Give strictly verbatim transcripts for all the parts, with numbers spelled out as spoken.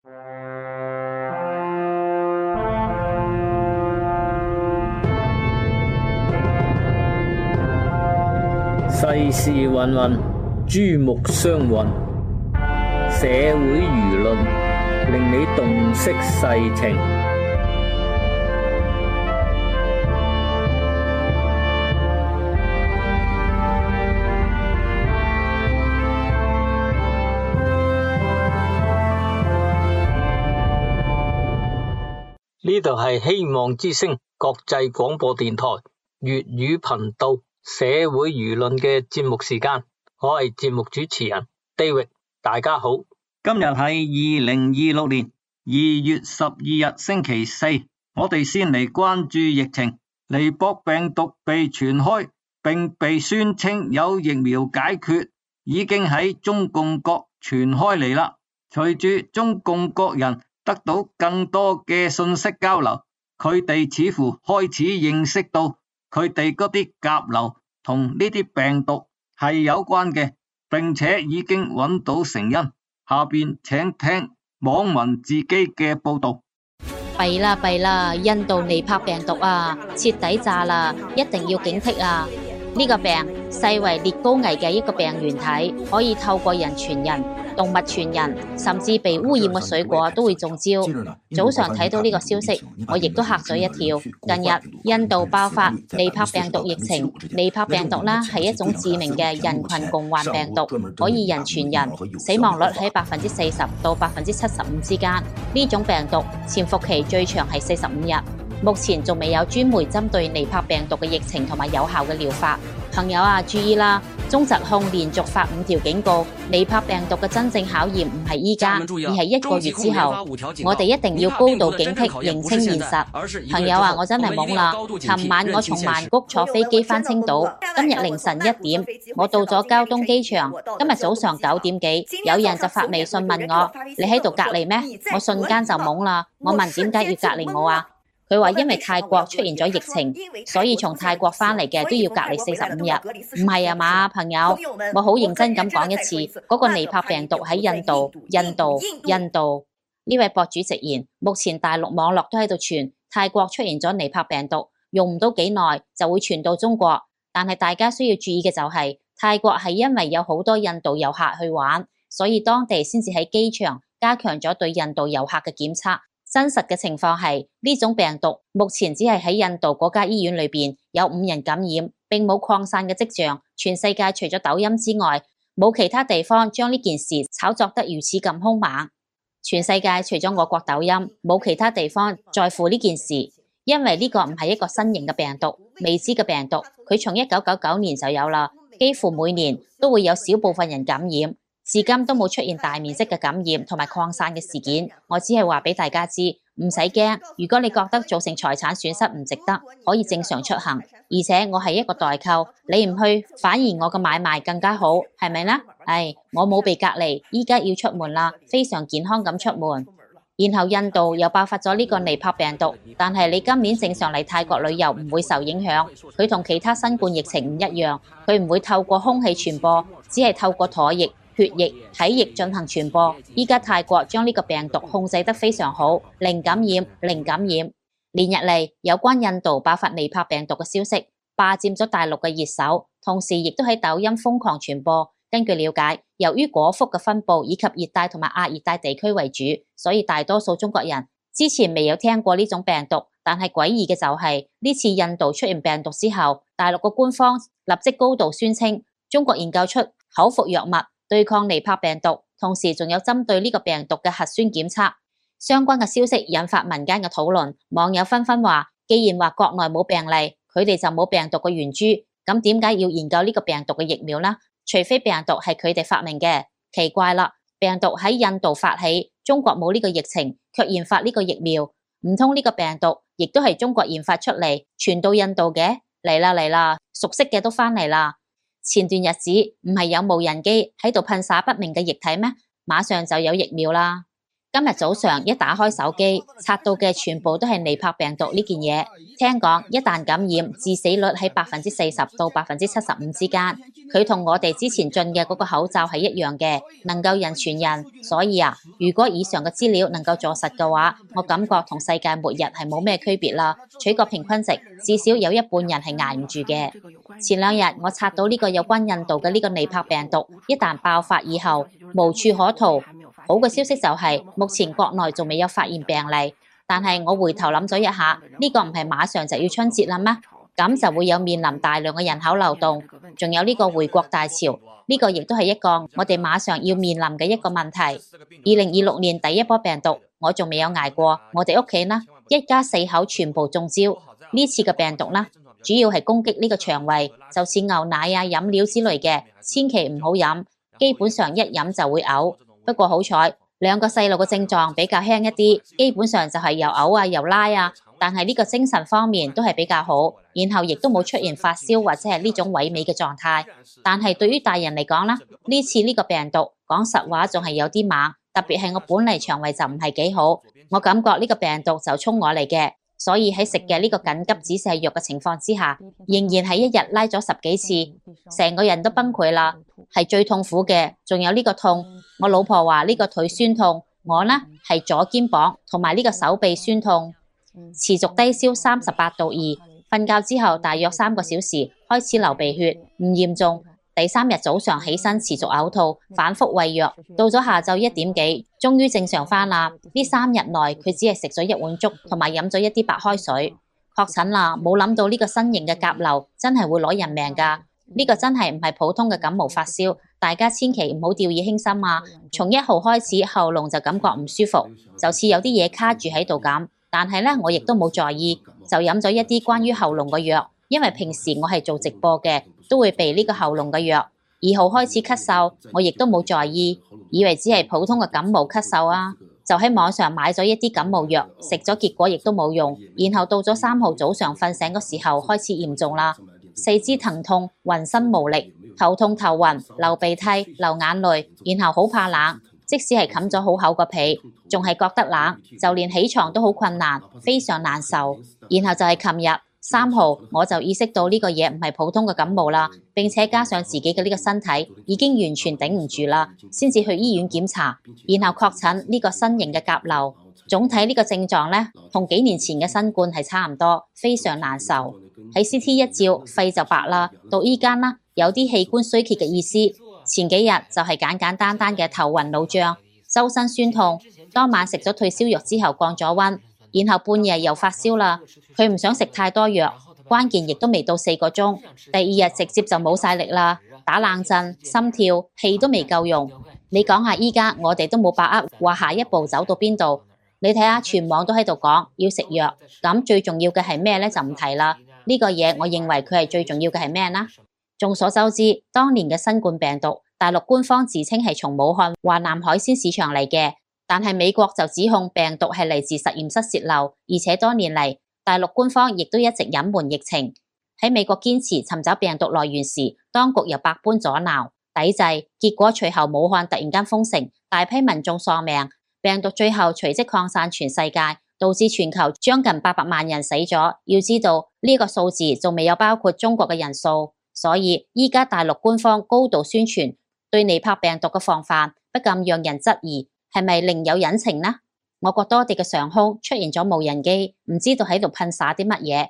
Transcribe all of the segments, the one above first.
世事芸芸，珠目相混，社會輿論令你洞悉世情。呢度係希望之聲國際廣播電台粵語頻道社會輿論嘅節目時間，我係節目主持人 David， 大家好。今日係二零二六年二月十二日星期四，我哋先嚟關注疫情。尼泊病毒被傳開，並被宣稱有疫苗解決，已經喺中共國傳開嚟啦。隨住中共國人得到更多嘅信息交流，佢哋似乎開始認識到佢哋嗰啲甲流同呢啲病毒係有關嘅，並且已經揾到成因。下邊請聽網民自己嘅報道。 弊啦弊啦，印度尼泊病毒啊，徹底炸啦，一定要警惕啊！呢個病世為烈高危嘅一個病原體，可以透過人傳人、動物傳人，甚至被污染嘅水果都會中招。早上睇到呢個消息，我亦都嚇咗一跳。近日印度爆發尼泊病毒疫情，尼泊病毒啦係一種致命嘅人群共患病毒，可以人傳人，死亡率喺百分之四十到百分之七十五之間。呢種病毒潛伏期最長係四十五日。目前仲未有專門針對尼泊病毒嘅疫情同埋有效嘅療法。朋友啊，注意啦！中疾控連續發五條警告，尼泊病毒嘅真正考驗唔係依家，而係一個月之後。我哋一定要高度警惕，認清現實。朋友啊，我真係懵啦！尋晚我從曼谷坐飛機返青島，今日凌晨一點，我到咗膠東機場。今日早上九點幾，有人就發微信問我：你喺度隔離咩？我瞬間就懵啦！我問點解要隔離我啊？佢話因為泰國出現咗疫情，所以從泰國返嚟嘅都要隔離四十五日。唔係啊嘛，朋友，我好認真咁講一次，嗰個尼泊病毒喺印度，印度，印度。呢位博主直言，目前大陸網絡都喺度傳泰國出現咗尼泊病毒，用唔到幾耐就會傳到中國。但係大家需要注意嘅就係，泰國係因為有好多印度遊客去玩，所以當地先至喺機場加強咗對印度遊客嘅檢測。真實嘅情況係呢種病毒目前只係喺印度嗰家醫院裏邊有五人感染，並冇擴散嘅跡象。全世界除咗抖音之外，冇其他地方將呢件事炒作得如此咁兇猛。全世界除咗我國抖音，冇其他地方在乎呢件事，因為呢個唔係一個新型嘅病毒，未知嘅病毒，佢從一九九九年就有啦，幾乎每年都會有少部分人感染。至今都冇出現大面積嘅感染同埋擴散嘅事件，我只係話俾大家知，唔使驚。如果你覺得造成財產損失唔值得，可以正常出行。而且我係一個代購，你唔去，反而我嘅買賣更加好，係咪呢？唉，我冇被隔離，依家要出門啦，非常健康咁出門。然後印度又爆發咗呢個尼泊病毒，但係你今年正常嚟泰國旅遊唔會受影響。佢同其他新冠疫情唔一樣，佢唔會透過空氣傳播，只係透過唾液、血液、體液進行傳播。依家泰國將呢個病毒控制得非常好，零感染，零感染。連日嚟有關印度爆發尼泊病毒嘅消息，霸佔咗大陸嘅熱搜，同時亦都喺抖音瘋狂傳播。根據了解，由於果腹嘅分布以及熱帶同埋亞熱帶地區為主，所以大多數中國人之前未有聽過呢種病毒。但係詭異嘅就係、是、呢次印度出現病毒之後，大陸嘅官方立即高度宣稱中國研究出口服藥物對抗尼泊病毒，同時仲有針對呢個病毒嘅核酸檢測。相關嘅消息引發民間嘅討論，網友紛紛話：既然話國內冇病例，佢哋就冇病毒嘅原株，咁點解要研究呢個病毒嘅疫苗呢？除非病毒係佢哋發明嘅，奇怪啦！病毒喺印度發起，中國冇呢個疫情，卻研發呢個疫苗，唔通呢個病毒亦都係中國研發出嚟，傳到印度嘅？嚟啦嚟啦，熟悉嘅都返嚟啦！前段日子唔係有無人機喺度噴灑不明嘅液體咩？馬上就有疫苗啦！ 今日早上一打開手機，刷到嘅全部都係尼泊病毒呢件嘢。聽講一旦感染，致死率喺百分之四十到百分之七十五之間。佢同我哋之前進嘅嗰個口罩係一樣嘅，能夠人傳人。所以啊，如果以上嘅資料能夠坐實嘅話，我感覺同世界末日係冇咩區別啦。取個平均值，至少有一半人係捱唔住嘅。前兩日我刷到呢個有關印度嘅呢個尼泊病毒，一旦爆發以後無處可逃。好嘅消息就係、是、目前國內仲未有發現病例，但係我回頭諗咗一下，呢、這個唔係馬上就要春節啦咩？咁就會有面臨大量嘅人口流動，仲有呢個回國大潮，呢、這個亦都係一個我哋馬上要面臨嘅一個問題。二零二六年第一波病毒我仲未有捱過，我哋屋企呢一家四口全部中招。呢次嘅病毒呢主要係攻擊呢個腸胃，就似牛奶啊飲料之類嘅，千祈唔好飲，基本上一飲就會嘔。不過好彩，兩個細路嘅症狀比較輕一啲，基本上就係又嘔啊又拉啊，但係呢個精神方面都係比較好，然後亦都冇出現發燒或者係呢種萎靡嘅狀態。但係對於大人嚟講啦，呢次呢個病毒講實話仲係有啲猛，特別係我本嚟腸胃就唔係幾好，我感覺呢個病毒就衝我嚟嘅。所以喺食嘅呢個緊急止瀉藥嘅情況之下，仍然係一日拉咗十幾次，成個人都崩潰啦，係最痛苦嘅。仲有呢個痛，我老婆話呢個腿酸痛，我呢係左肩膀同埋呢個手臂酸痛，持續低燒三十八度二，瞓覺之後大約三個小時開始流鼻血，唔嚴重。第三日早上起身持續嘔吐，反覆餵藥，到咗下晝一點幾，終於正常返啦。呢三日內佢只係食咗一碗粥，同埋飲咗一啲白開水。確診啦，冇諗到呢個新型嘅甲流真係會攞人命㗎。呢個真係唔係普通嘅感冒發燒，大家千祈唔好掉以輕心啊。從一號開始喉嚨就感覺唔舒服，就似有啲嘢卡住喺度咁。但係呢，我亦都冇在意，就飲咗一啲關於喉嚨嘅藥，因為平時我係做直播嘅，都會備呢個喉嚨嘅藥。二號開始咳嗽，我亦都冇在意，以為只係普通嘅感冒咳嗽啊，就喺網上買咗一啲感冒藥，食咗結果亦都冇用。然後到咗三號早上瞓醒嘅時候開始嚴重啦，四肢疼痛、渾身無力、頭痛頭暈、流鼻涕、流眼淚，然後好怕冷，即使係冚咗好厚個被，仲係覺得冷，就連起床都好困難，非常難受。然後就係琴日三號，我就意識到呢個嘢唔係普通嘅感冒啦，並且加上自己嘅呢個身體已經完全頂唔住啦，先至去醫院檢查，然後確診呢個新型嘅甲流。總體呢個症狀呢，同幾年前嘅新冠係差唔多，非常難受。喺 C T 一照，肺就白啦，到依間啦，有啲器官衰竭嘅意思。前幾日就係簡簡單單嘅頭暈腦脹、周身酸痛，當晚食咗退燒藥之後降咗溫，然後半夜又發燒啦。佢唔想食太多藥，關鍵亦都未到四個鐘，第二日直接就冇晒力啦，打冷震、心跳、氣都未夠用。你講下依家我哋都冇把握話下一步走到邊度。你睇下全網都喺度講要食藥，咁最重要嘅係咩呢？就唔提啦。呢個嘢我認為佢係最重要嘅係咩呢？眾所周知，當年嘅新冠病毒，大陸官方自稱係從武漢華南海鮮市場嚟嘅，但係美國就指控病毒係嚟自實驗室洩漏，而且多年嚟大陸官方亦都一直隱瞞疫情。喺美國堅持尋找病毒來源時，當局又百般阻撓抵制，結果隨後武漢突然間封城，大批民眾喪命，病毒最後隨即擴散全世界，導致全球將近八百萬人死咗。要知道呢個數字仲未有包括中國嘅人數，所以依家大陸官方高度宣傳對尼泊病毒嘅防範，不禁讓人質疑係咪另有隱情呢？我國多地嘅上空出現咗無人機，唔知道喺度噴灑啲乜嘢。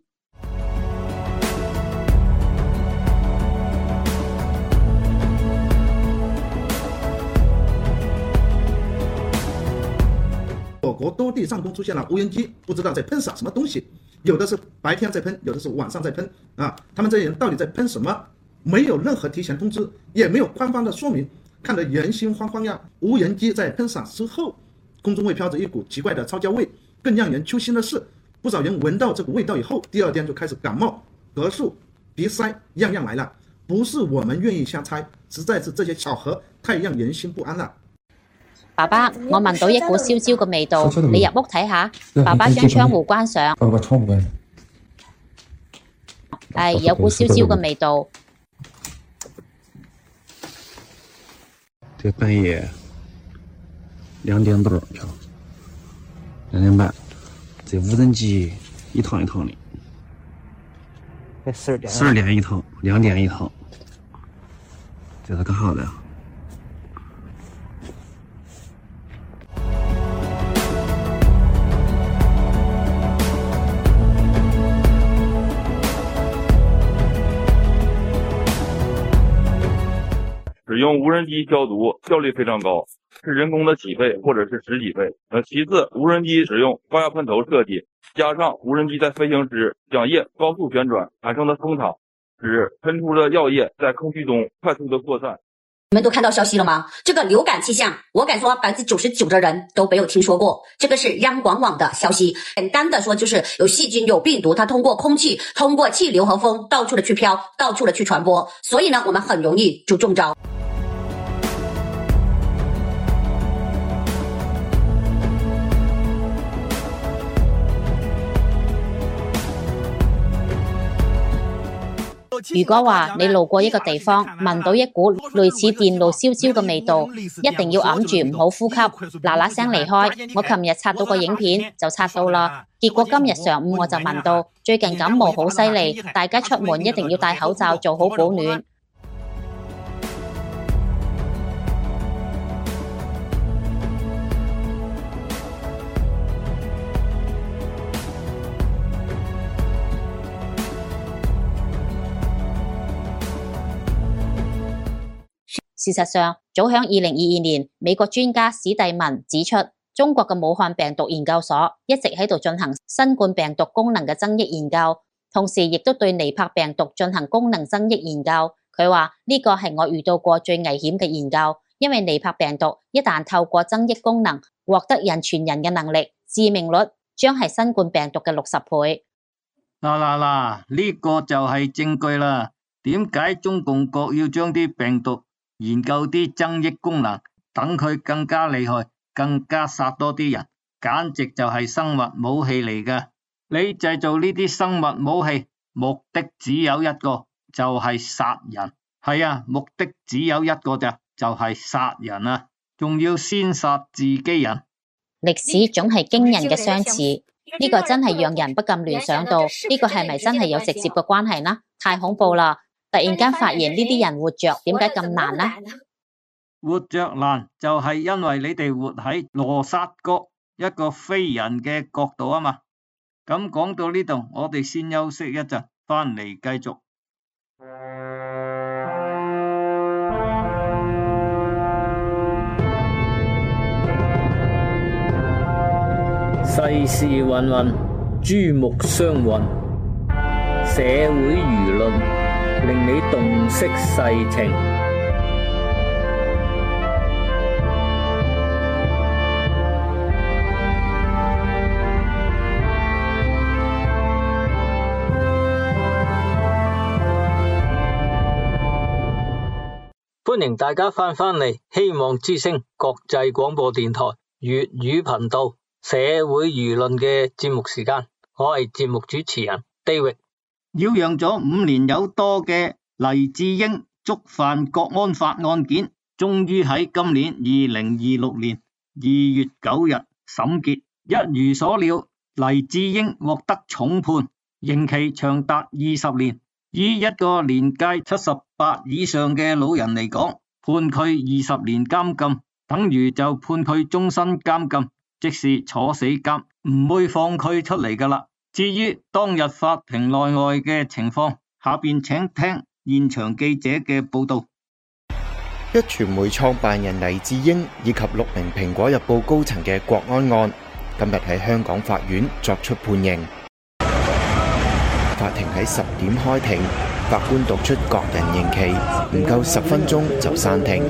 我國多地上空出現了無人機，不知道在噴灑什麼東西，有的是白天在噴，有的是晚上在噴啊！他們這些人到底在噴什麼？沒有任何提前通知，也沒有官方的說明，看得人心惶惶呀！無人機在噴灑之後，空中會飄着一股奇怪的臭膠味，更讓人揪心的是，不少人聞到這股味道以後，第二天就開始感冒、咳嗽、鼻塞，樣樣來了。不是我們願意瞎猜，實在是這些巧合太讓人心不安了。 爸爸，我聞到一股燒焦嘅味道，你入屋睇下。爸爸將窗戶關上。 把窗戶關上。 係有股燒焦嘅味道。 這半夜两点多票，两点半，这无人机一趟一趟的。 十二点， 十二点一趟，两点一趟，这是干啥的呀？ 使用无人机消毒效率非常高，是人工的几倍或者是十几倍。呃，其次，无人机使用高压喷头设计，加上无人机在飞行时桨叶高速旋转产生的风场，使喷出的药液在空气中快速的扩散。 你们都看到消息了吗？这个流感气象，我敢说百分之九十九的人都没有听说过。这个是央广网的消息，简单的说就是有细菌、有病毒，它通过空气、通过气流和风到处的去飘，到处的去传播，所以呢，我们很容易就中招。 如果話你路過一個地方，聞到一股類似電爐燒焦嘅味道，一定要揞住唔好呼吸，嗱嗱聲離開。我琴日刷到個影片就刷到啦，結果今日上午我就聞到，最近感冒好犀利，大家出門一定要戴口罩，做好保暖。事實上，早喺二零二二年，美國專家史蒂文指出，中國嘅武漢病毒研究所一直喺度進行新冠病毒功能嘅增益研究，同時亦都對尼泊病毒進行功能增益研究。佢話呢個係我遇到過最危險嘅研究，因為尼泊病毒一旦透過增益功能獲得人傳人嘅能力，致命率將係新冠病毒嘅六十倍。 嗱嗱嗱，呢個就係證據啦。點解中共國要將啲病毒研究啲增益功能，等佢更加厲害，更加殺多啲人，簡直就係生物武器嚟㗎。你製造呢啲生物武器，目的只有一個，就係殺人。係啊，目的只有一個咋，就係殺人啊，仲要先殺自己人。 歷史總係驚人嘅相似，呢個真係讓人不禁聯想到，呢個係咪真係有直接嘅關係呢？太恐怖啦！突然間發現呢啲人活着點解咁難呢？ 活着難就係因為你哋活喺羅剎國一個非人嘅國度啊嘛。咁講到呢度，我哋先休息一陣，翻嚟繼續。世事芸芸，珠目相混，社會輿論令你洞悉世情。歡迎大家翻返嚟希望之聲國際廣播電台粵語頻道社會輿論嘅節目時間，我係節目主持人 David。擾攘咗五年有多嘅黎智英觸犯國安法案件，終於喺今年二零二六年二月九日審結。一如所料，黎智英獲得重判，刑期長達二十年。以一個年屆七十八以上嘅老人嚟講，判佢二十年監禁，等於就判佢終身監禁，即是坐死監，唔會放佢出嚟噶啦。至於當日法庭內外嘅情況，下邊請聽現場記者嘅報道。 一傳媒創辦人黎智英以及六名蘋果日報高層嘅國安案，今日喺香港法院作出判刑。法庭喺十點開庭，法官讀出各人刑期，唔夠十分鐘就散庭。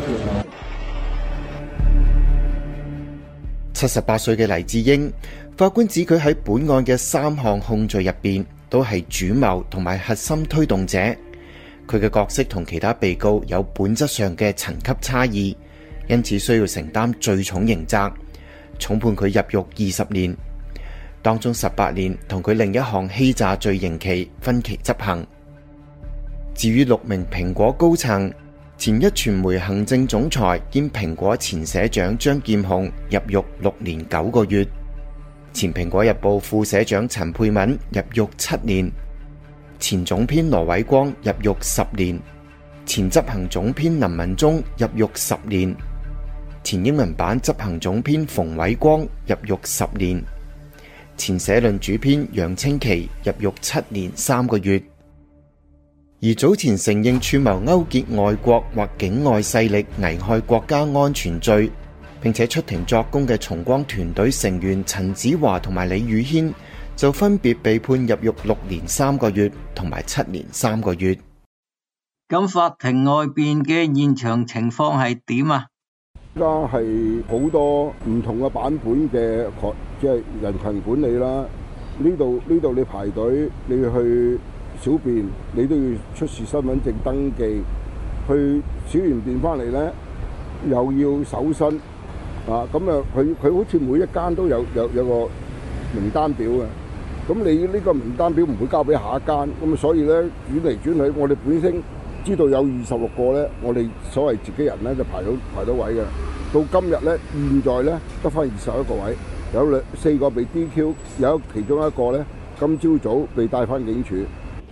七十八歲嘅黎智英，法官指佢喺本案嘅三項控罪入邊，都係主謀同埋核心推動者。佢嘅角色同其他被告有本質上嘅層級差異，因此需要承擔最重刑責，重判佢入獄二十年。當中十八年同佢另一項欺詐罪刑期分期執行。至於六名蘋果高層， 前一傳媒行政總裁兼蘋果前社長張劍虹入獄六年九個月，前蘋果日報副社長陳佩敏入獄七年，前總編羅偉光入獄十年，前執行總編林文忠入獄十年，前英文版執行總編馮偉光入獄十年，前社論主編楊清奇入獄七年三個月。而早前承認串謀勾結外國或境外勢力危害國家安全罪，並且出庭作供嘅重光團隊成員陳子華同埋李宇軒，就分別被判入獄六年三個月同埋七年三個月。 咁法庭外邊嘅現場情況係點啊？ 而家係好多唔同嘅版本嘅即係人群管理啦。呢度呢度你排隊，你去小便，你都要出示身份證登記，去小完便翻嚟咧，又要搜身啊！咁啊，佢佢好似每一間都有有有個名單表嘅。咁你呢個名單表唔會交俾下一間，咁所以咧轉嚟轉去，我哋本身知道有二十六個咧，我哋所謂自己人咧就排到排到位嘅。到今日咧，現在咧得翻二十一個位，有兩四個被 D Q， 有其中一個咧今朝早被帶翻警署。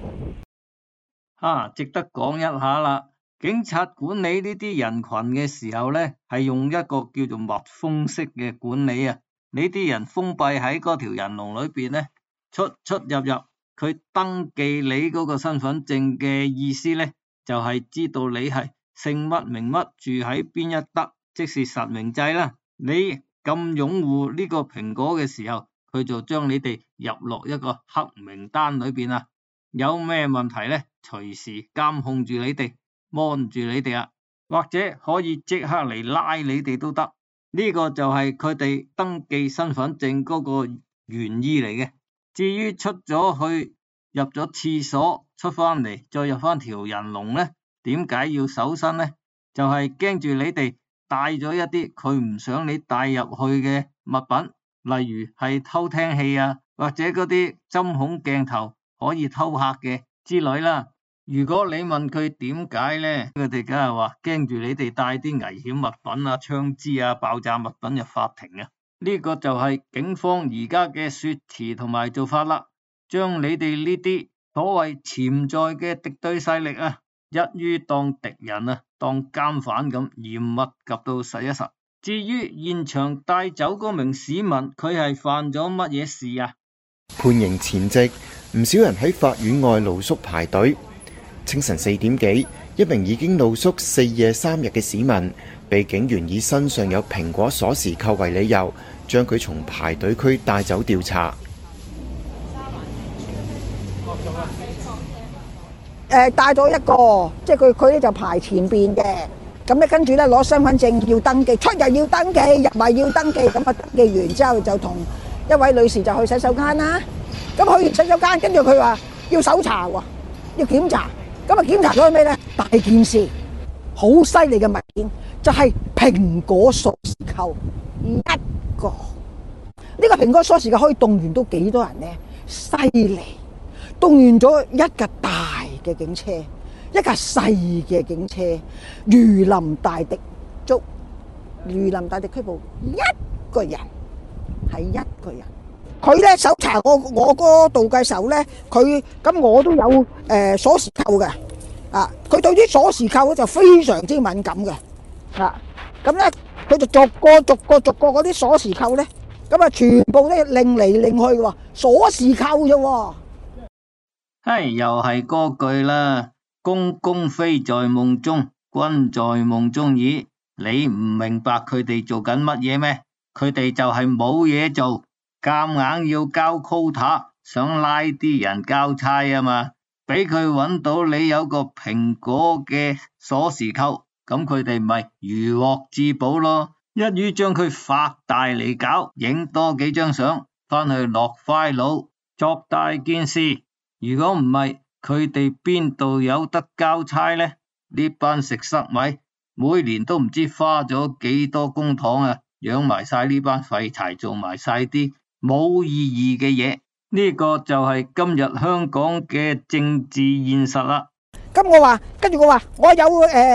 啊，值得講一下啦！警察管理呢啲人群嘅時候咧，係用一個叫做密封式嘅管理啊。呢啲人封閉喺嗰條人龍裏邊咧，出出入入，佢登記你嗰個身份證嘅意思咧，就係、是、知道你係姓乜名乜，住喺邊一德，即是實名制啦。你咁擁護呢個蘋果嘅時候，佢就將你哋入落一個黑名單裏邊啊。有咩問題咧，隨時監控住你哋，望住你哋啊，或者可以即刻嚟拉你哋都得。呢個就係佢哋登記身份證嗰個原意嚟嘅。至於出咗去入咗廁所出翻嚟再入翻條人龍咧，點解要搜身咧？就係驚住你哋帶咗一啲佢唔想你帶入去嘅物品，例如係偷聽器啊，或者嗰啲針孔鏡頭可以偷拍嘅之類啦。如果你問佢點解咧，佢哋梗係話驚住你哋帶啲危險物品啊、槍支啊、爆炸物品入法庭啊。呢個就係警方而家嘅說辭同埋做法啦，將你哋呢啲所謂潛在嘅敵對勢力啊，一於當敵人啊，當監犯咁嚴密及到實一實。至於現場帶走嗰名市民，佢係犯咗乜嘢事啊？ 判刑前夕，唔少人喺法院外露宿排隊。清晨四點幾，一名已經露宿四夜三日嘅市民，被警員以身上有蘋果鎖匙扣為理由，將佢從排隊區帶走調查。 誒帶咗一個，即係佢佢咧就排前邊嘅，咁咧跟住咧攞身份證要登記，出入要登記，入埋要登記，咁啊登記完之後就同一位女士就去洗手間啦。咁去完洗手間，跟住佢話要搜查喎，要檢查。咁啊檢查咗咩咧？大件事，好犀利嘅物件，就係蘋果鎖匙扣一個。呢個蘋果鎖匙扣可以動員到幾多人咧？犀利，動員咗一架大嘅警車，一架細嘅警車，如臨大敵，捉如臨大敵拘捕一個人，係一個人。佢咧搜查我我嗰度嘅時候咧，佢咁我都有誒、呃、鎖匙扣嘅，啊，佢對啲鎖匙扣就非常之敏感嘅，啊，咁咧佢就逐個逐個逐個嗰啲鎖匙扣咧，咁啊全部都擰嚟擰去喎，鎖匙扣啫喎。 唉，又係嗰句啦，公公非在夢中，君在夢中耳。你唔明白佢哋做緊乜嘢咩？佢哋就係冇嘢做，夾硬要交 quota， 想拉啲人交差啊嘛。俾佢揾到你有個蘋果嘅鎖匙扣，咁佢哋咪如獲至寶咯。一於將佢發大嚟搞，影多幾張相，翻去落 file 作大件事。如果唔係，佢哋邊度有得交差呢？呢班食塞米，每年都唔知花咗幾多公帑啊，養埋晒呢班廢柴，做埋晒啲冇意義嘅嘢。呢個就係今日香港嘅政治現實啦。 咁我話，跟住我話，我有誒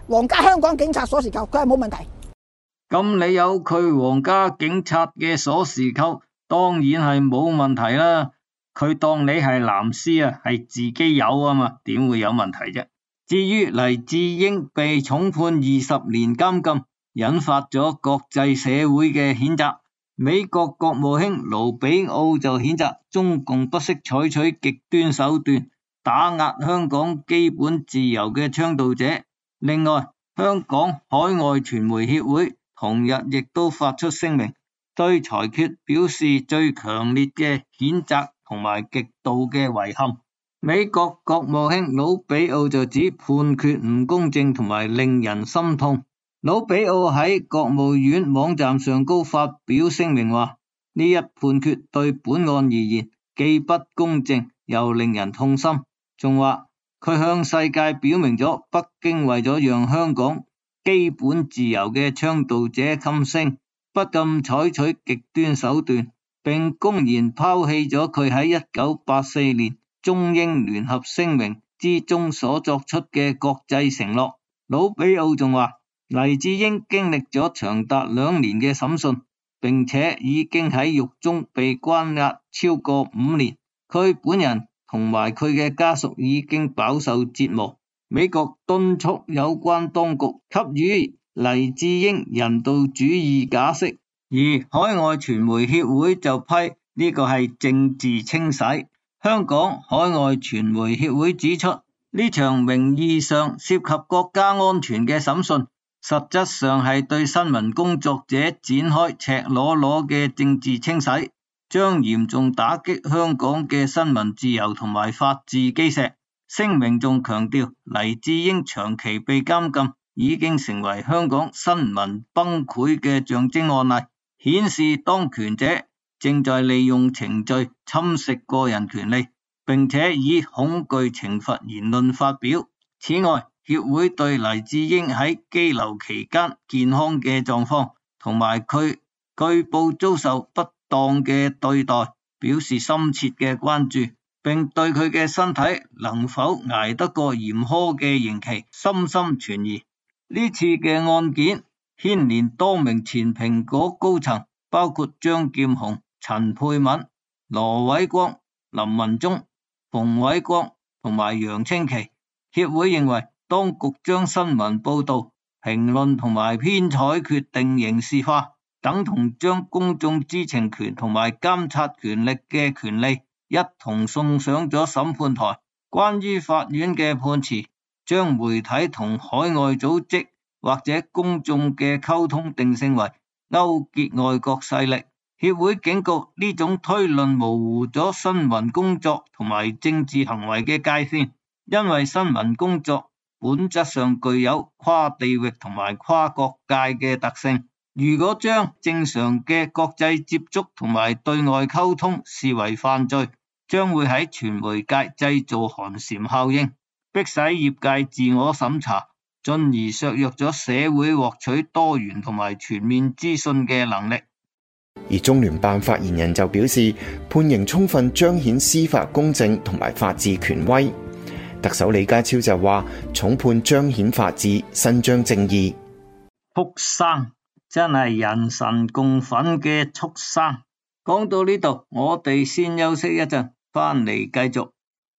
皇家香港警察鎖匙扣，佢係冇問題。 咁你有佢皇家警察嘅鎖匙扣，當然係冇問題啦。佢當你係藍絲啊，係自己有啊嘛，點會有問題啫？至於黎智英被重判二十年監禁，引發咗國際社會嘅譴責。美國國務卿盧比奧就譴責中共不惜採取極端手段打壓香港基本自由嘅倡導者。另外，香港海外傳媒協會同日亦都發出聲明，對裁決表示最強烈嘅譴責同埋極度嘅遺憾。美國國務卿盧比奧就指判決唔公正同埋令人心痛。盧比奧喺國務院網站上高發表聲明話，呢一判決對本案而言既不公正又令人痛心，仲話佢向世界表明咗北京為咗讓香港基本自由嘅倡導者噤聲，不禁採取極端手段，並公然拋棄咗佢喺一九八四年中英聯合聲明之中所作出嘅國際承諾。盧比奧仲話，黎智英經歷咗長達兩年嘅審訊，並且已經喺獄中被關押超過五年，佢本人同埋佢嘅家屬已經飽受折磨。美國敦促有關當局給予黎智英人道主義假釋，而海外傳媒協會就批呢個係政治清洗。香港海外傳媒協會指出，呢場名義上涉及國家安全嘅審訊，實質上係對新聞工作者展開赤裸裸嘅政治清洗，將嚴重打擊香港嘅新聞自由同埋法治基石。聲明仲強調，黎智英長期被監禁已經成為香港新聞崩潰嘅象徵案例，顯示當權者正在利用程序侵蝕個人權利，並且以恐懼懲罰言論發表。此外，協會對黎智英喺羈留期間健康嘅狀況同埋佢據報遭受不當嘅對待表示深切嘅關注，並對佢嘅身體能否捱得過嚴苛嘅刑期深深存疑。呢次嘅案件牽連多名前蘋果高層，包括張劍虹、陳沛敏、羅偉光、林文忠、馮偉光同埋楊清奇。協會認為當局將新聞報導、評論同埋編採決定刑事化，等同將公眾知情權同埋監察權力嘅權利一同送上咗審判台。關於法院嘅判詞，將媒體同海外組織或者公眾嘅溝通定性為勾結外國勢力。協會警告，呢種推論模糊咗新聞工作同埋政治行為嘅界線，因為新聞工作本質上具有跨地域同埋跨國界嘅特性。如果將正常嘅國際接觸同埋對外溝通視為犯罪，將會喺傳媒界製造寒蟬效應，迫使業界自我審查，進而削弱咗社會獲取多元同埋全面資訊嘅能力。 而中聯辦發言人就表示，判刑充分彰顯司法公正同埋法治權威。特首李家超就話，重判彰顯法治，伸張正義。 畜生，真係人神共憤嘅畜生。講到呢度，我哋先休息一陣，翻嚟繼續。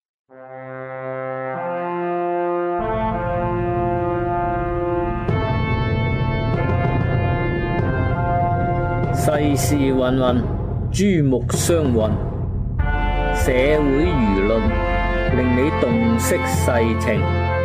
世事芸芸，珠目相混，社會輿論令你洞悉世情。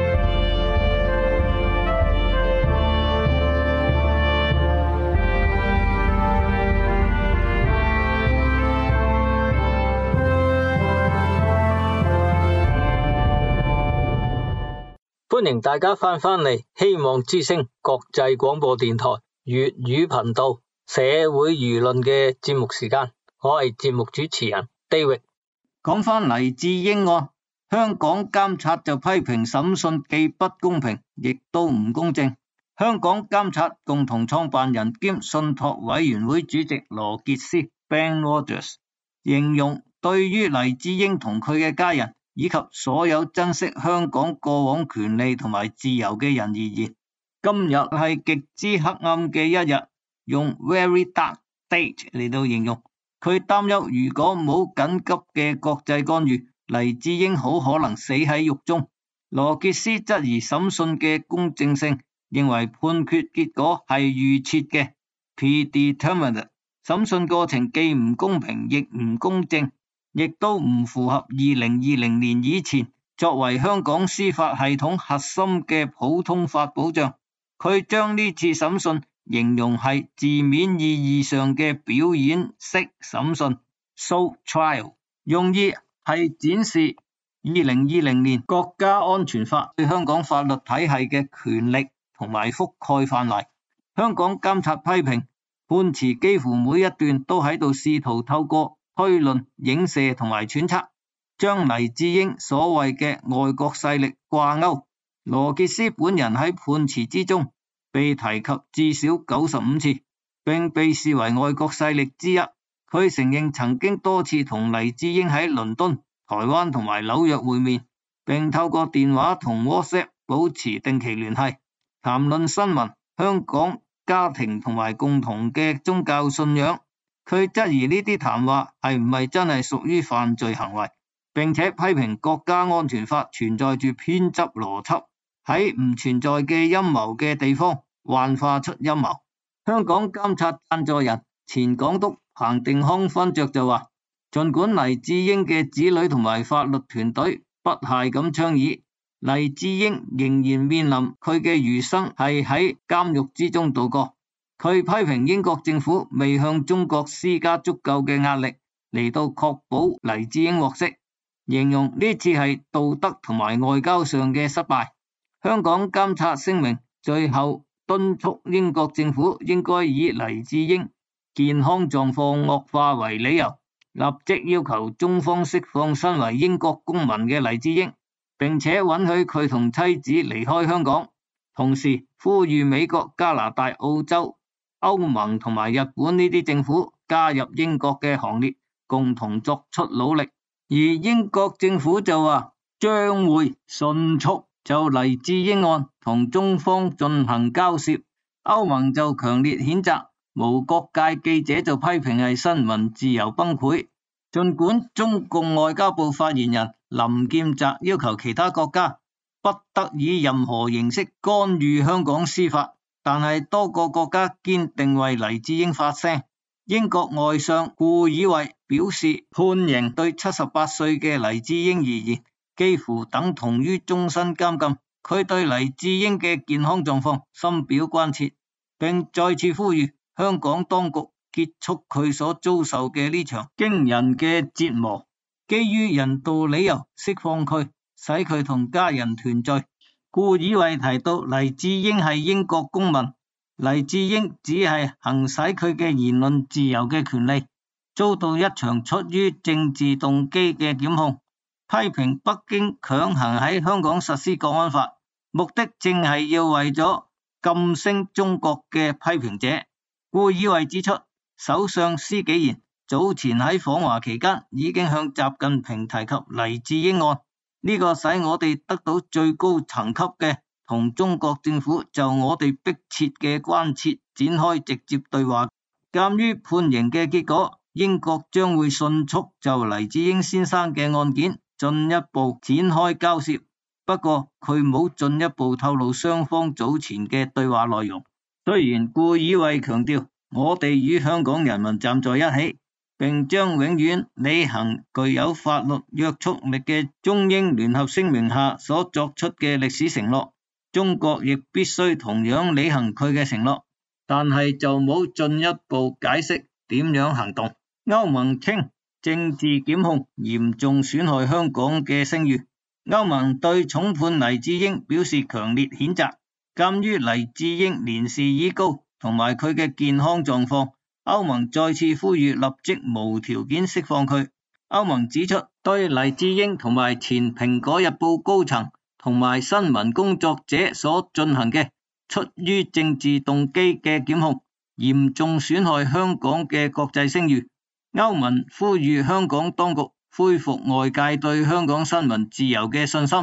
歡迎大家翻返嚟希望之聲國際廣播電台粵語頻道社會輿論嘅節目時間，我係節目主持人 David。講翻黎智英案，香港監察就批評審訊既不公平，亦都唔公正。香港監察共同創辦人兼信託委員會主席羅傑斯 Ben Rogers 形容，對於黎智英同佢嘅家人以及所有珍惜香港過往權利同埋自由嘅人而言， 今日係極之黑暗嘅一日，用 very dark day 嚟到形容。佢擔憂如果冇緊急嘅國際干預，黎智英好可能死喺獄中。羅傑斯質疑審訊嘅公正性，認為判決結果係預設嘅 predetermined， 審訊過程既唔公平亦唔公正，亦都唔符合二零二零年以前作為香港司法系統核心嘅普通法保障。佢將呢次審訊形容係字面意義上嘅表演式審訊 show trial， 用意係展示二零二零年國家安全法對香港法律體系嘅權力同埋覆蓋範圍。香港監察批評判詞幾乎每一段都喺度試圖透過推論、影射同埋揣測，將黎智英所謂嘅外國勢力掛鈎。羅傑斯本人喺判詞之中被提及至少九十五次，並被視為外國勢力之一。佢承認曾經多次同黎智英喺倫敦、台灣同埋紐約會面，並透過電話同 WhatsApp 保持定期聯繫，談論新聞、香港家庭同埋共同嘅宗教信仰。佢質疑呢啲談話係唔係真係屬於犯罪行為，並且批評國家安全法存在住偏執邏輯，喺唔存在嘅陰謀嘅地方幻化出陰謀。香港監察贊助人前港督彭定康勳爵就話，儘管黎智英嘅子女同埋法律團隊不懈咁倡議，黎智英仍然面臨佢嘅餘生係喺監獄之中度過。佢批評英國政府未向中國施加足夠嘅壓力嚟到確保黎智英獲釋，形容呢次係道德同埋外交上嘅失敗。香港監察聲明最後敦促英國政府應該以黎智英健康狀況惡化為理由，立即要求中方釋放身為英國公民嘅黎智英，並且允許佢同妻子離開香港。同時呼籲美國、加拿大、澳洲、歐盟同埋日本呢啲政府加入英國嘅行列，共同作出努力。而英國政府就話將會迅速就黎智英案同中方進行交涉。歐盟就強烈譴責，無國界記者就批評係新聞自由崩潰。儘管中共外交部發言人林劍澤要求其他國家不得以任何形式干預香港司法，但係多個國家堅定為黎智英發聲。英國外相顧以偉表示，判刑對七十八歲嘅黎智英而言幾乎等同於終身監禁。佢對黎智英嘅健康狀況深表關切，並再次呼籲香港當局結束佢所遭受嘅呢場驚人嘅折磨，基於人道理由釋放佢，使佢同家人團聚。顧以偉提到，黎智英係英國公民，黎智英只係行使佢嘅言論自由嘅權利，遭到一場出於政治動機嘅檢控，批評北京強行喺香港實施國安法，目的正係要為咗噤聲中國嘅批評者。顧以偉指出，首相施紀賢早前喺訪華期間已經向習近平提及黎智英案，呢個使我哋得到最高層級嘅同中國政府就我哋迫切嘅關切展開直接對話。鑒於判刑嘅結果，英國將會迅速就黎智英先生嘅案件進一步展開交涉。不過佢冇進一步透露雙方早前嘅對話內容。雖然顧以偉強調我哋與香港人民站在一起，並將永遠履行具有法律約束力嘅中英聯合聲明下所作出嘅歷史承諾，中國亦必須同樣履行佢嘅承諾，但係就冇進一步解釋點樣行動。歐盟稱政治檢控嚴重損害香港嘅聲譽，歐盟對重判黎智英表示強烈譴責。鑒於黎智英年事已高同埋佢嘅健康狀況，歐盟再次呼籲立即無條件釋放佢。歐盟指出，對黎智英同埋前蘋果日報高層同埋新聞工作者所進行嘅出於政治動機嘅檢控，嚴重損害香港嘅國際聲譽。歐盟呼籲香港當局恢復外界對香港新聞自由嘅信心，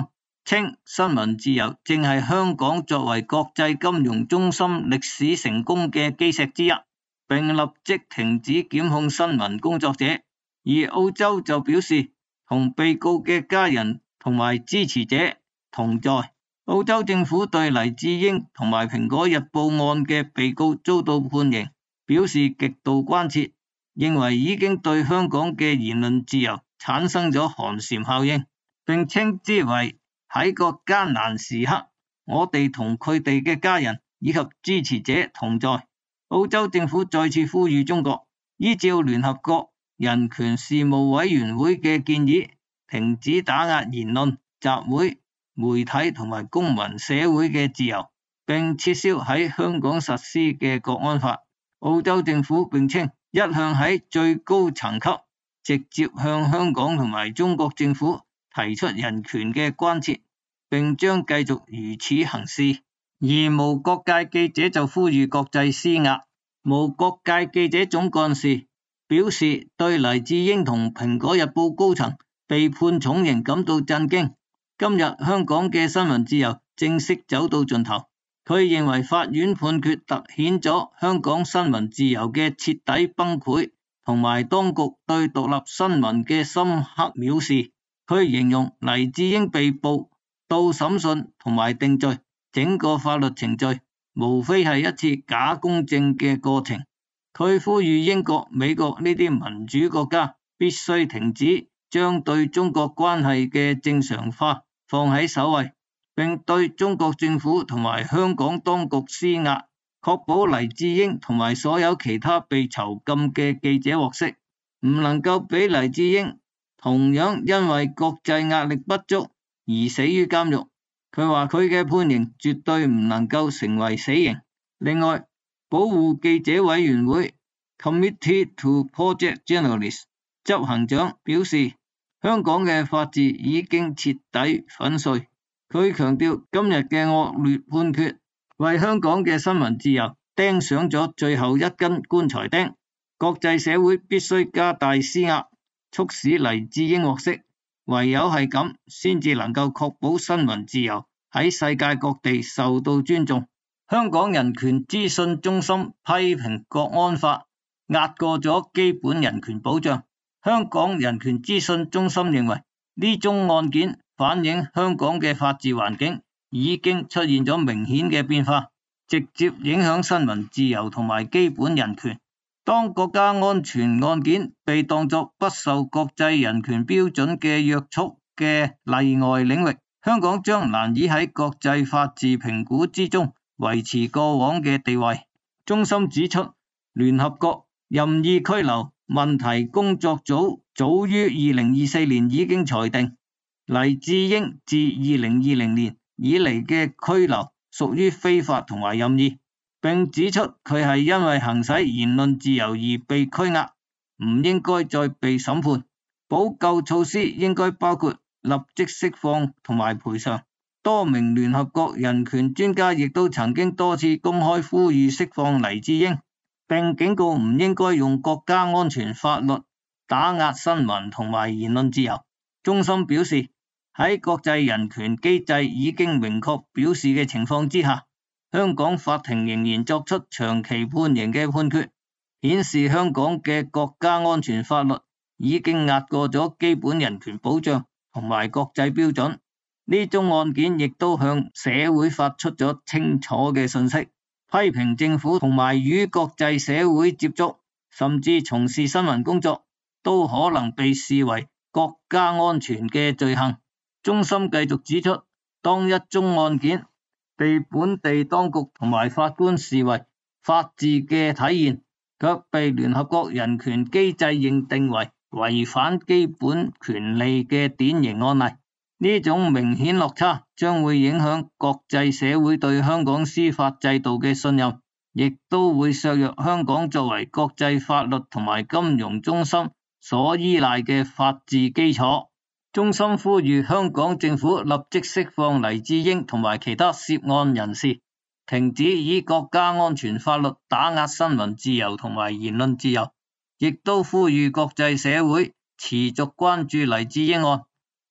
稱新聞自由正係香港作為國際金融中心歷史成功嘅基石之一，並立即停止檢控新聞工作者。而澳洲就表示同被告嘅家人同埋支持者同在。澳洲政府對黎智英同埋蘋果日報案嘅被告遭到判刑表示極度關切，認為已經對香港嘅言論自由產生咗寒蟬效應，並稱之為喺個艱難時刻，我哋同佢哋嘅家人以及支持者同在。澳洲政府再次呼籲中國依照聯合國人權事務委員會嘅建議，停止打壓言論、集會、媒體同埋公民社會嘅自由，並撤銷喺香港實施嘅國安法。澳洲政府並稱一向喺最高層級直接向香港同埋中國政府提出人權嘅關切，並將繼續如此行事。而無國界記者就呼籲國際施壓。無國界記者總幹事表示對黎智英同蘋果日報高層被判重刑感到震驚。今日香港嘅新聞自由正式走到盡頭。佢認為法院判決凸顯咗香港新聞自由嘅徹底崩潰，同埋當局對獨立新聞嘅深刻藐視。佢形容黎智英被捕到審訊同埋定罪，整個法律程序無非係一次假公正嘅過程。佢呼籲英國、美國呢啲民主國家必須停止將對中國關係嘅正常化放喺首位，並對中國政府同埋香港當局施壓，確保黎智英同埋所有其他被囚禁嘅記者獲釋，唔能夠俾黎智英同樣因為國際壓力不足而死於監獄。佢話佢嘅判刑絕對唔能夠成為死刑。另外，保護記者委員會 Committee to Protect Journalists 執行長表示，香港嘅法治已經徹底粉碎。佢強調今日嘅惡劣判決為香港嘅新聞自由釘上咗最後一根棺材釘。國際社會必須加大施壓，促使黎智英獲釋，唯有係咁先至能夠確保新聞自由喺世界各地受到尊重。香港人權資訊中心批評國安法壓過咗基本人權保障。香港人權資訊中心認為呢宗案件反映香港嘅法治環境已經出現咗明顯嘅變化，直接影響新聞自由同埋基本人權。當國家安全案件被當作不受國際人權標準嘅約束嘅例外領域，香港將難以喺國際法治評估之中維持過往嘅地位。中心指出，聯合國任意拘留問題工作組早於二零二四年已經裁定，黎智英自二零二零年以嚟嘅拘留屬於非法同埋任意，並指出佢係因為行使言論自由而被拘押，唔應該再被審判。補救措施應該包括立即釋放同埋賠償。多名聯合國人權專家亦都曾經多次公開呼籲釋放黎智英，並警告唔應該用國家安全法律打壓新聞同埋言論自由。中心表示，喺國際人權機制已經明確表示嘅情況之下，香港法庭仍然作出長期判刑嘅判決，顯示香港嘅國家安全法律已經壓過咗基本人權保障同埋國際標準。呢宗案件亦都向社會發出咗清楚嘅信息，批評政府同埋與國際社會接觸，甚至從事新聞工作，都可能被視為國家安全嘅罪行。中心繼續指出，當一宗案件被本地當局同埋法官視為法治嘅體現，卻被聯合國人權機制認定為違反基本權利嘅典型案例，呢種明顯落差將會影響國際社會對香港司法制度嘅信任，亦都會削弱香港作為國際法律同埋金融中心所依賴嘅法治基礎。中心呼籲香港政府立即釋放黎智英同埋其他涉案人士，停止以國家安全法律打壓新聞自由同埋言論自由，亦都呼籲國際社會持續關注黎智英案，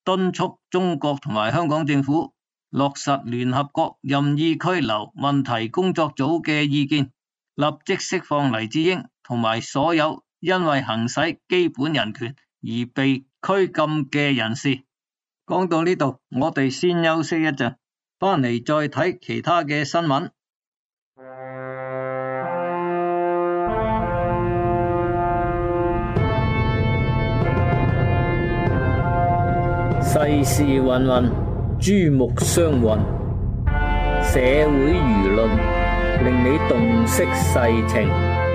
敦促中國同埋香港政府落實聯合國任意拘留問題工作組嘅意見，立即釋放黎智英同埋所有因為行使基本人權而被拘禁嘅人士。講到呢度，我哋先休息一陣，翻嚟再睇其他嘅新聞。世事芸芸，珠目相混，社會輿論令你洞悉世情。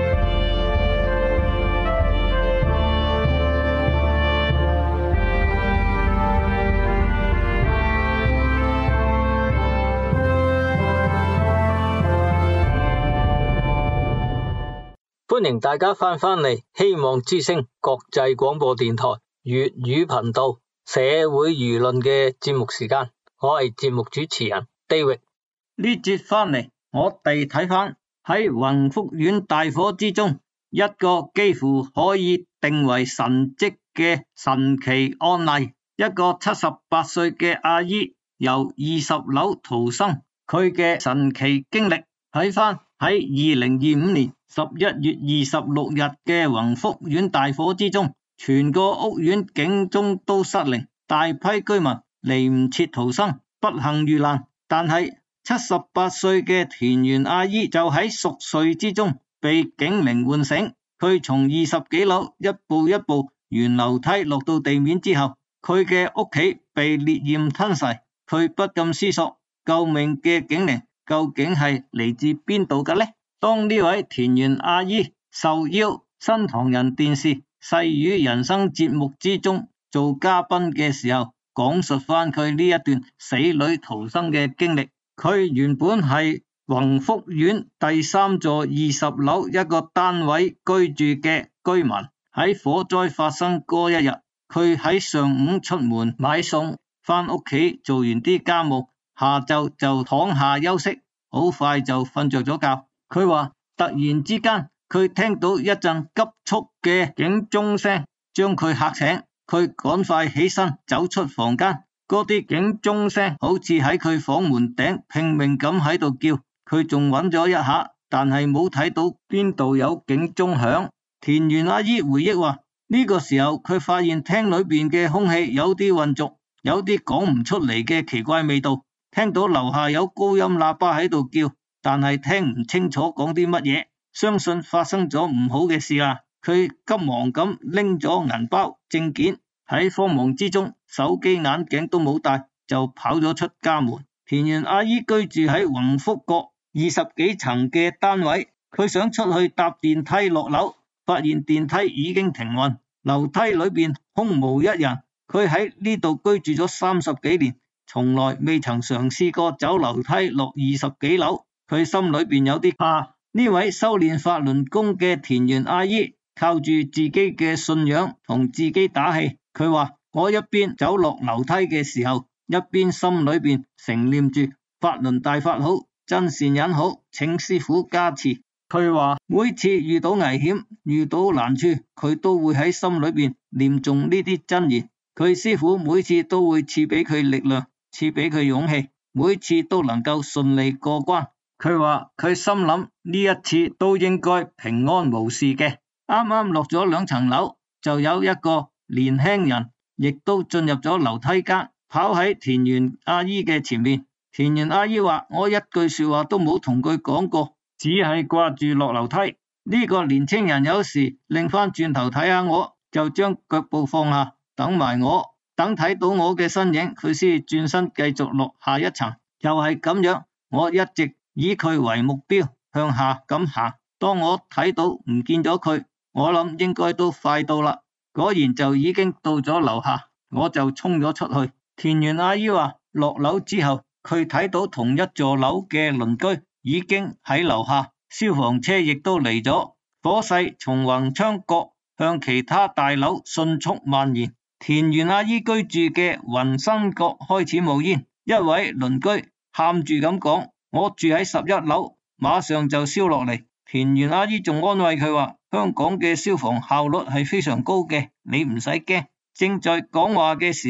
歡迎大家翻返嚟希望之聲國際廣播電台粵語頻道社會輿論嘅節目時間，我係節目主持人 David。呢節翻嚟，我哋睇翻喺宏福苑大火之中，一個幾乎可以定為神蹟嘅神奇案例。一個七十八歲嘅阿姨由二十樓逃生，佢嘅神奇經歷睇翻喺二零二五年十一月二十六日嘅宏福苑大火之中，全個屋苑警鐘都失靈，大批居民嚟唔切逃生，不幸遇難。但係七十八歲嘅田園阿姨就喺熟睡之中被警鈴喚醒，佢從二十幾樓一步一步沿樓梯落到地面之後，佢嘅屋企被烈焰吞噬，佢不禁思索，救命嘅警鈴究竟係嚟自邊度嘅呢？當呢位田園阿姨受邀新唐人電視細語人生節目之中做嘉賓嘅時候，講述翻佢呢一段死裏逃生嘅經歷。佢原本係宏福苑第三座二十樓一個單位居住嘅居民，喺火災發生嗰一日，佢喺上午出門買餸，翻屋企做完啲家務，下晝就躺下休息，好快就瞓着咗覺。佢話突然之間佢聽到一陣急促嘅警鐘聲，將佢嚇醒，佢趕快起身走出房間，嗰啲警鐘聲好似喺佢房門頂拼命咁喺度叫，佢仲揾咗一下，但係冇睇到邊度有警鐘響。田園阿姨回憶話，呢個時候佢發現廳裏邊嘅空氣有啲混濁，有啲講唔出嚟嘅奇怪味道，聽到樓下有高音喇叭喺度叫，但係聽唔清楚講啲乜嘢，相信發生咗唔好嘅事啦。佢急忙咁拎咗銀包證件，喺慌忙之中手機眼鏡都冇帶，就跑咗出家門。田園阿姨居住喺宏福閣二十幾層嘅單位，佢想出去搭電梯落樓，發現電梯已經停運，樓梯裏邊空無一人。佢喺呢度居住咗三十幾年，從來未曾嘗試過走樓梯落二十幾樓。佢心裏邊有啲怕。呢位修煉法輪功嘅田園阿姨靠住自己嘅信仰同自己打氣。佢話，我一邊走落樓梯嘅時候，一邊心裏邊承念住法輪大法好，真善忍好，請師父加持。佢話每次遇到危險遇到難處，佢都會喺心裏邊念誦呢啲真言，佢師父每次都會賜俾佢力量，賜俾佢勇氣，每次都能夠順利過關。佢話佢心諗呢一次都應該平安無事嘅。啱啱落咗兩層樓，就有一個年輕人亦都進入咗樓梯間，跑喺田園阿姨嘅前面。田園阿姨話，我一句說話都冇同佢講過，只係掛住落樓梯。呢個年輕人有時擰翻轉頭睇下我，就將腳步放下，等埋我，等睇到我嘅身影，佢先轉身繼續落下一層。又係咁樣，我一直以佢為目標向下咁行。當我睇到唔見咗佢，我諗應該都快到啦。果然就已經到咗樓下，我就衝咗出去。田園阿姨話，落樓之後，佢睇到同一座樓嘅鄰居已經喺樓下，消防車亦都嚟咗，火勢從宏昌閣向其他大樓迅速蔓延。田園阿姨居住嘅宏新閣開始冒煙，一位鄰居喊住咁講，我住喺十一樓，馬上就燒落嚟。田園阿姨仲安慰佢話，香港嘅消防效率係非常高嘅，你唔使驚。正在講話嘅時候，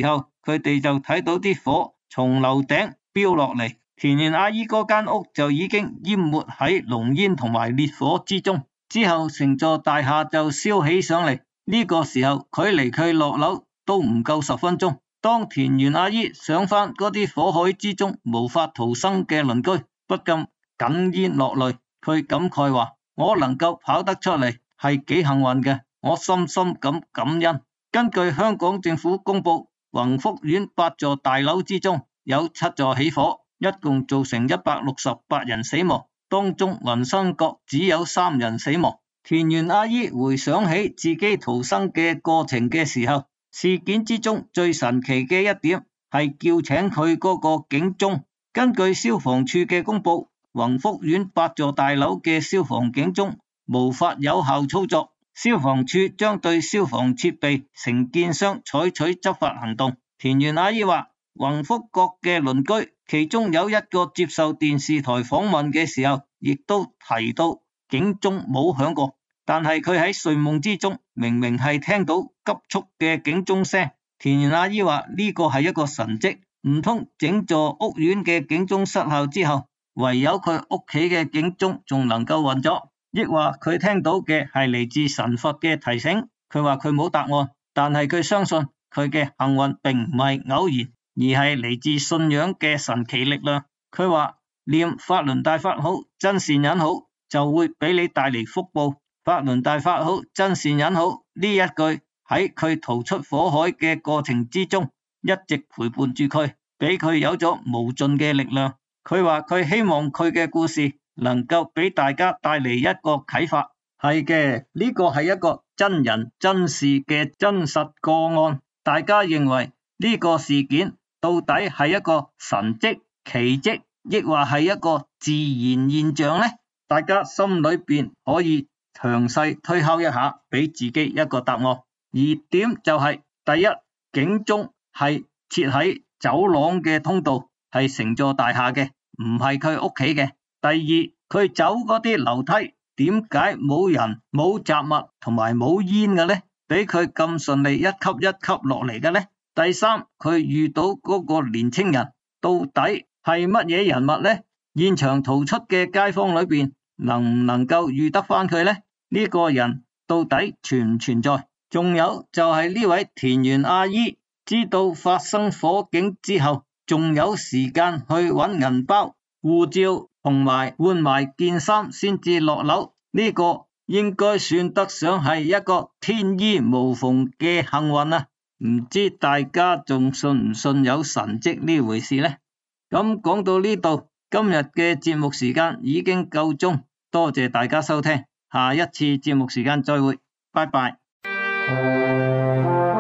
佢哋就睇到啲火從樓頂飆落嚟，田園阿姨嗰間屋就已經淹沒喺濃煙同埋烈火之中。之後成座大廈就燒起上嚟，呢個時候距離佢落樓都唔夠十分鐘。當田園阿姨想返嗰啲火海之中無法逃生嘅鄰居，不禁哽咽落淚。佢感慨話：我能夠跑得出嚟係幾幸運嘅，我深深咁感恩。根據香港政府公布，宏福苑八座大樓之中有七座起火，一共造成一百六十八人死亡，當中雲生閣只有三人死亡。田園阿姨回想起自己逃生嘅過程嘅時候，事件之中最神奇嘅一點係叫請佢嗰個警鐘。根據消防處嘅公布，宏福苑八座大樓嘅消防警鐘無法有效操作，消防處將對消防設備承建商採取執法行動。田園阿姨話，宏福閣嘅鄰居其中有一個接受電視台訪問嘅時候，亦都提到警鐘冇響過，但係佢喺睡夢之中明明係聽到急促嘅警鐘聲。田園阿姨話呢個係一個神蹟，唔通整座屋苑嘅警鐘失效之後，唯有佢屋企嘅警鐘仲能夠運作，抑或佢聽到嘅係嚟自神佛嘅提醒？佢話佢冇答案，但係佢相信佢嘅幸運並唔係偶然，而係嚟自信仰嘅神奇力量。佢話念法輪大法好，真善忍好，就會俾你帶嚟福報。法輪大法好，真善忍好，呢一句喺佢逃出火海嘅過程之中，一直陪伴住佢，俾佢有咗無盡嘅力量。佢話佢希望佢嘅故事能夠俾大家帶嚟一個啟發。係嘅，呢個係一個真人真事嘅真實個案。大家認為呢個事件到底係一個神蹟奇蹟，抑或係一個自然現象呢？大家心裏邊可以詳細推敲一下，俾自己一個答案。而點就係、是、第一，警鐘係設喺走廊嘅通道，係成座大廈嘅，唔係佢屋企嘅。第二，佢走嗰啲樓梯點解冇人冇雜物同埋冇煙嘅呢？俾佢咁順利一級一級落嚟嘅呢？第三，佢遇到嗰個年青人到底係乜嘢人物呢？現場逃出嘅街坊裏邊能唔能夠遇得翻佢呢？呢個人到底存唔存在？仲有就係呢位田園阿姨知道發生火警之後，仲有時間去揾銀包、護照同埋換埋件衫先至落樓，呢個應該算得上係一個天衣無縫嘅幸運啊！唔知大家仲信唔信有神蹟呢回事呢？咁講到呢度，今日嘅節目時間已經夠鐘，多謝大家收聽，下一次節目時間再會，拜拜。